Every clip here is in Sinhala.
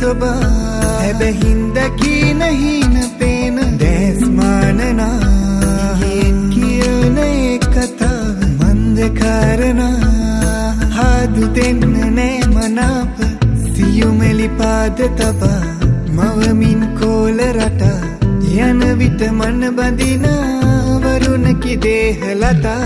soba හැබැහින්ද කීන හීන පේන දැස්මානනා යෙන් කියන ඒ කතාව මන්ද කාරණා හාදු දෙන්න නෑ මනාප සියුමෙලි පාද තබා මවමින් කෝල රටා යන විට මන බඳිනා වරුණකි දේහලතා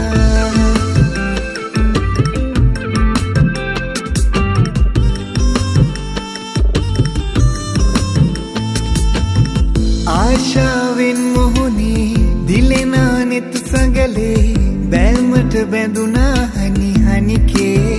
ආශාවෙන් මොහොනේ දිලෙනා නෙත් සඟලේ බැල්මට බැඳුනා හනි හනිකේ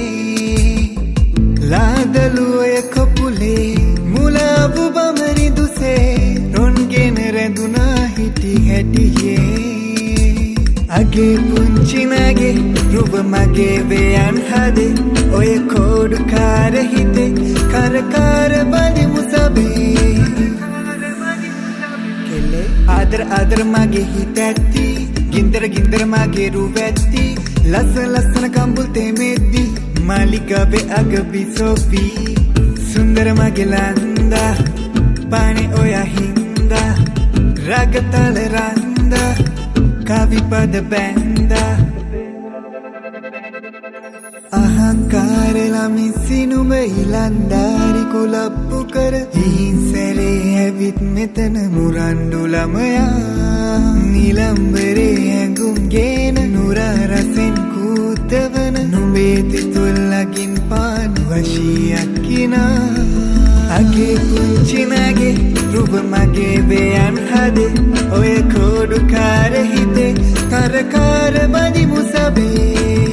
ලාදලුවය කපුලේ මුලාබු බමරි දුසේ රොන්ගෙන රැඳුනා හිටි හැටියේ අගේ පුංචිනගේ රුව මගේ වයන් හදේ ඔය කෝඩු කාර හිතේ කරකාර බඳි මුසබේ ආදර ආදර මගේ හිත ඇත්ති ගින්දර ගින්දර මගේ රුව ඇත්ති ලස්සන ලස්සන කම්බුල් තෙමෙද්දි මාලිගාවේ අගබි සොෆී සුන්දර මගේ ලන්දා පානේ ඔයා හින්දා රාගතල රන්දා කවිපද බැන්දා අහංකාර ළමි සිනුම ඉලන්දාරි කුලප්පු කර හිංසලේ ඇවිත් මෙතන මුරණ්ඩු ළමයා නිලම්බරේ ඇඟුම් ගේන නුර රසෙන් කූතවන නුඹේ තිතුල්ලකින් පාන වශියක් කිනා අගේ පුංචිනගේ රුව මගේ වයන් හදේ ඔය කෝඩු කාර හිතේ කරකාර බඳි මුසබේ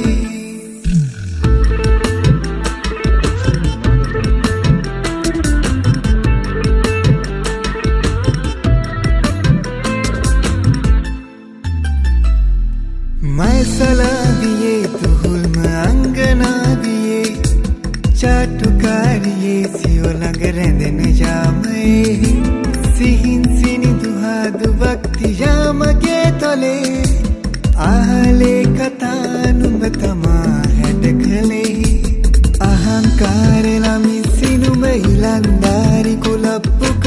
මයිසලාවියේ තුහුල්ම අංගනාවියේ චාටුකාරියේ සියොළඟ රැඳෙන යාමයේ සිහින් සිනිදු හාදු වක්ති යාමගේ තොලේ අහලේ කතා නුඹ තමා හැඩ කළේ අහංකාර ළමි සිනුම ඉලන්දාරි කුලප්පු